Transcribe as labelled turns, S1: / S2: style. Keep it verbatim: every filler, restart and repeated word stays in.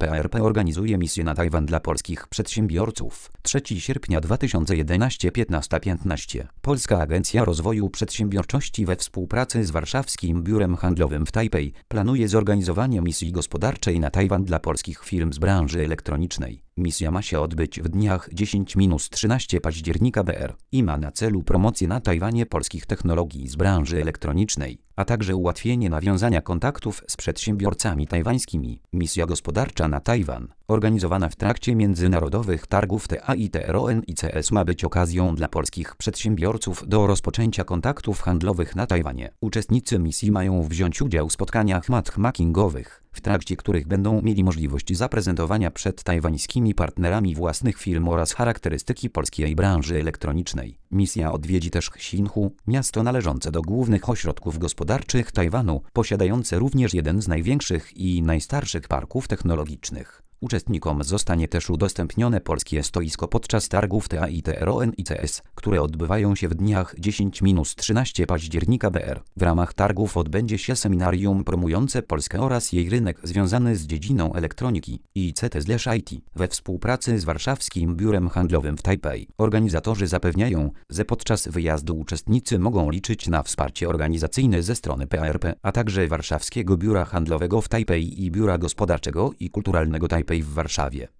S1: P R P organizuje misję na Tajwan dla polskich przedsiębiorców. trzeciego sierpnia dwa tysiące jedenastego piętnasta piętnaście. Polska Agencja Rozwoju Przedsiębiorczości we współpracy z Warszawskim Biurem Handlowym w Tajpej planuje zorganizowanie misji gospodarczej na Tajwan dla polskich firm z branży elektronicznej. Misja ma się odbyć w dniach dziesiątego do trzynastego października B R i ma na celu promocję na Tajwanie polskich technologii z branży elektronicznej, a także ułatwienie nawiązania kontaktów z przedsiębiorcami tajwańskimi. Misja gospodarcza na Tajwan, organizowana w trakcie międzynarodowych targów T A I T R O N I C S, ma być okazją dla polskich przedsiębiorców do rozpoczęcia kontaktów handlowych na Tajwanie. Uczestnicy misji mają wziąć udział w spotkaniach matchmakingowych, w trakcie których będą mieli możliwość zaprezentowania przed tajwańskimi partnerami własnych firm oraz charakterystyki polskiej branży elektronicznej. Misja odwiedzi też Hsinchu, miasto należące do głównych ośrodków gospodarczych Tajwanu, posiadające również jeden z największych i najstarszych parków technologicznych. Uczestnikom zostanie też udostępnione polskie stoisko podczas targów T A I T R O N I C S, które odbywają się w dniach dziesiątego do trzynastego października B R. W ramach targów odbędzie się seminarium promujące Polskę oraz jej rynek związany z dziedziną elektroniki I C T/I T we współpracy z Warszawskim Biurem Handlowym w Tajpej. Organizatorzy zapewniają, że podczas wyjazdu uczestnicy mogą liczyć na wsparcie organizacyjne ze strony P R P, a także Warszawskiego Biura Handlowego w Tajpej i Biura Gospodarczego i Kulturalnego Tajpej w Warszawie.